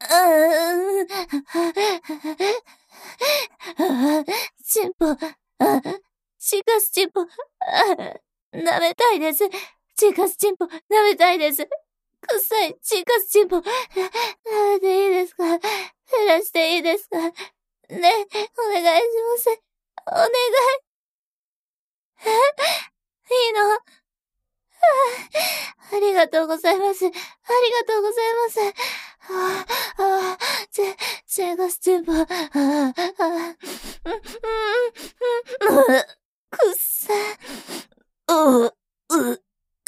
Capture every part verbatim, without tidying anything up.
うーん。チンポ、あ、チカスチンポ、あ、舐めたいです。チカスチンポ、舐めたいです。臭いチカスチンポ、舐めていいですか？減らしていいですか？ね、お願いします。お願い。え、いいの？あ、ありがとうございます。ありがとうございます。ああ、ああ、チェ、チェガスチンポ、ああ、ああ、うん、うん、うん、くっさ、う、う、う、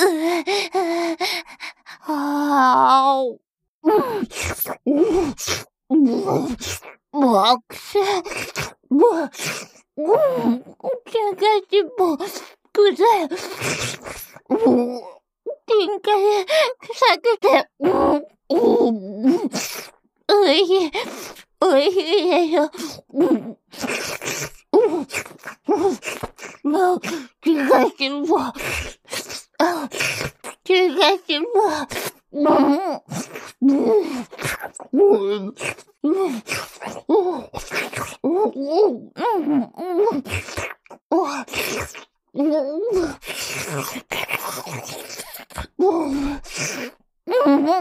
ああ、うん、うん、もう、くせ、もう、うん、チェガスチンポ、くさい、もう、限界、臭くて、うん、うん、おいしい、おいしいでしょ。うん、うん、もう、気がしも、あ、気がしも、うん、うん、うん、うん、うん、うん、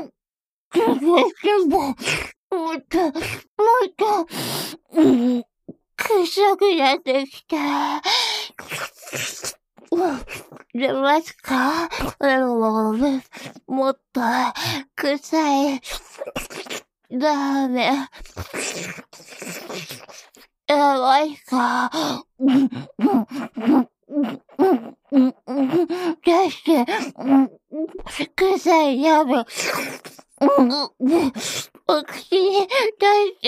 もっと、もっと、うん、臭くなってきた。出ますか？もっと、臭い。ダメ。やばいか？出して、臭いやめ。お口に出して。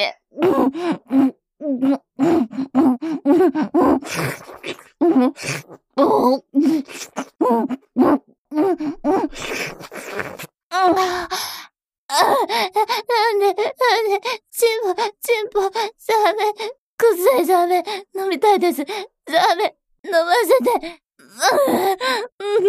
なんで、なんで、チンポ、チンポ、ダメ、臭いダメ、飲みたいです。ダメ、飲ませて。うん、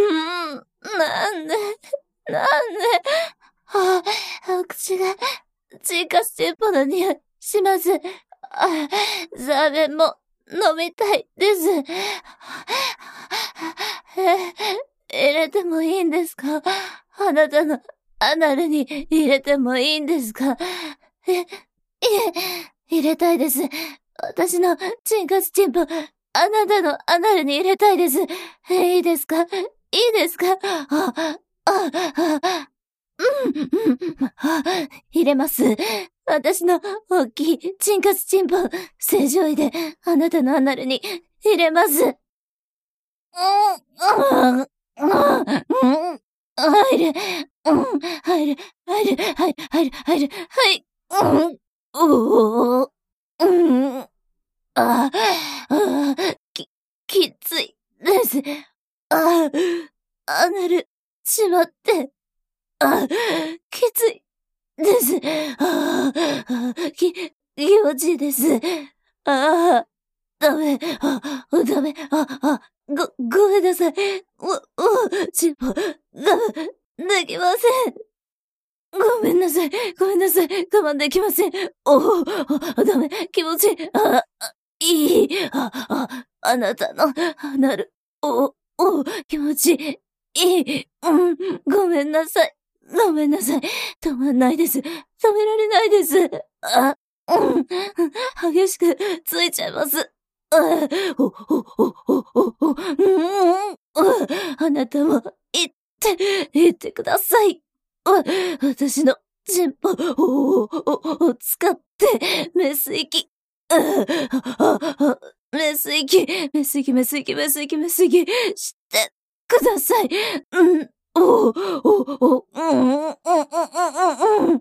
なんで、なんで、ああ、口が、チーカスチンポの匂いします。あ、ザーメンも飲みたいです。え、入れてもいいんですか？あなたのアナルに入れてもいいんですか？え、いえ、入れたいです。私のチンカスチンポ、あなたのアナルに入れたいです。いいですか？いいですか？あ、あ、あ、うん、うん、あ、入れます。私の大きいチンカスチンポ、正常位であなたのアナルに入れます。うん、うん、うん、うん、入る、うん、入る、入る、入る、入る、入る、はい、うん、おー、うん、あ、あ、き、きついです。あ、アナル、しまって、あ、きついです。ああ、き、気持ちいいです。ああ、ダメ、あ、ダメ、あ、あ、ご、ごめんなさい。お、お、ちも、が、できません。ごめんなさい。ごめんなさい。我慢できません。お、あ、ダメ、気持ちいい。あ、あ、いい。あ、あ、あなたの、なる。お、お、気持ちいい。うん、ごめんなさい。ごめんなさい。止まんないです。止められないです。あ、うん、激しくついちゃいます。あ、お、お、お、お、お、お、うん、あなたも、言って、言ってください。あ、私のチンポを、を使って、メス息。あ、あ、あ、メス息、メス息、メス息、メス息、メス息、してください。うん、お、お、お、うん、うん、うん、うん、うん、うん。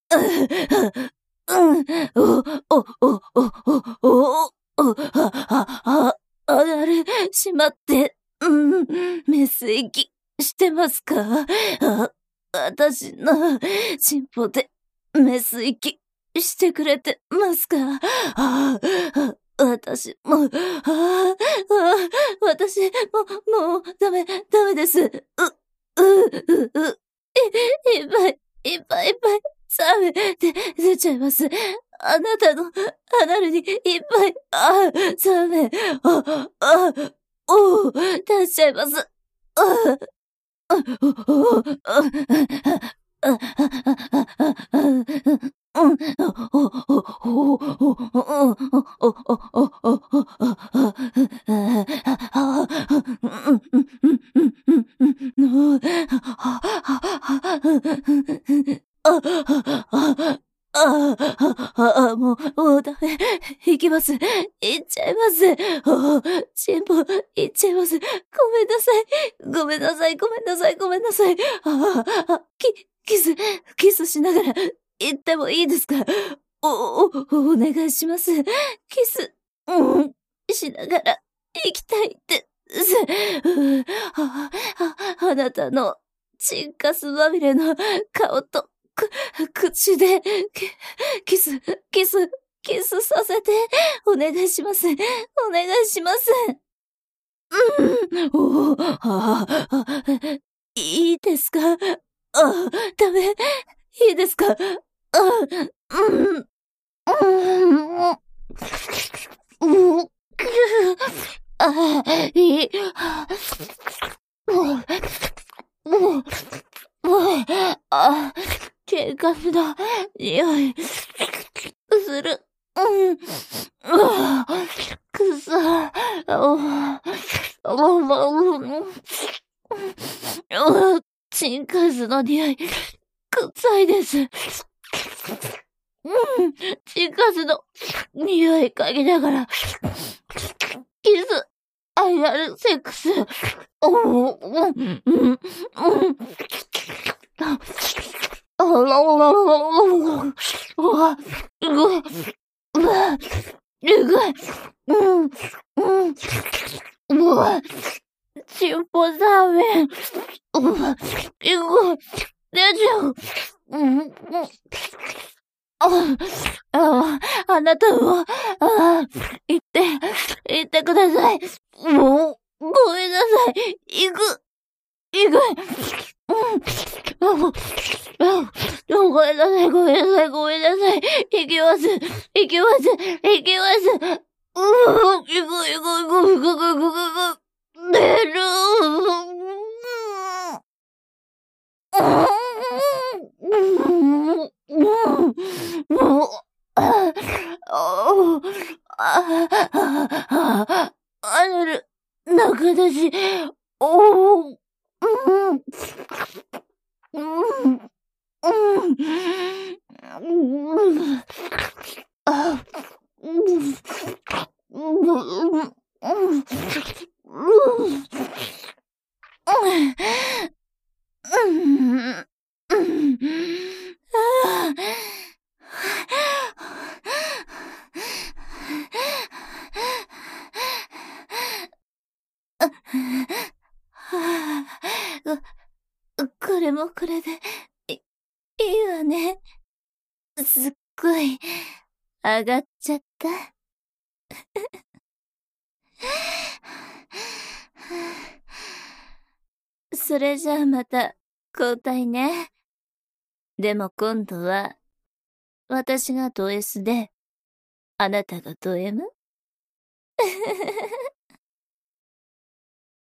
うん、お、お、お、お、お、お、お、あ、あ、あ、あなる、しまって、うん、メス息、してますか？あ、私の、チンポで、メス息、してくれてますか？ああ、私も、ああ、私、も、もう、ダメ、ダメです。う、う、う、う、い、いっぱい、いっぱいいっぱい、 ザメ、で、出ちゃいます。あなたの、アナルにいっぱい、あ、ザメ、あ、あ、おう、出しちゃいます。あ、あ、お、あ、あ、ああ、もう、もうダメ。行きます。行っちゃいます。ああ、チンポ、行っちゃいます。ごめんなさい。ごめんなさい、ごめんなさい、ごめんなさい。ああ、あ、き、キス、キスしながら行ってもいいですか？お、お、お願いします。キス、うん、しながら行きたいです。うああ、あなたのチンカスまみれの顔と、く、口で、キ、キス、キス、キスさせて、お願いします。お願いします。うん、おああ、いいですか？あ、ダメ、いいですか？あ、うん、うん、うん、あ、いい。もう、もう、あ、ケンカスの匂い、する。うん。あくそ。ああ、あ、チンカスの匂い、臭いです。うん。チンカスの匂い嗅ぎながら、キス、アイアルセックス。うん、うん、うん、うん。あららららららら。うわ、うわ、うわ、えぐい。うん、うん。うわ、チンポザーメン。うわ、えぐい。出ちゃう。うん、うん。あ、あ、あなたも、あ、言って、言ってください。もう、ごめんなさい。行く、行く。うん。あ、もう、あ、ごめんなさい、ごめんなさい、ごめんなさい。行きます。行きます。行きます。うー、行く、行く、行く、行く、行く、行く、行く。出る。もう、あ、あ、あ、あなる、中出し、おー、うん、うん、うん、あ、うん、うん、うん、うん、うん、うん、ああ、これもこれで、い、いいわね。すっごい、上がっちゃった。それじゃあまた、交代ね。でも今度は、私がド S で、あなたがド M？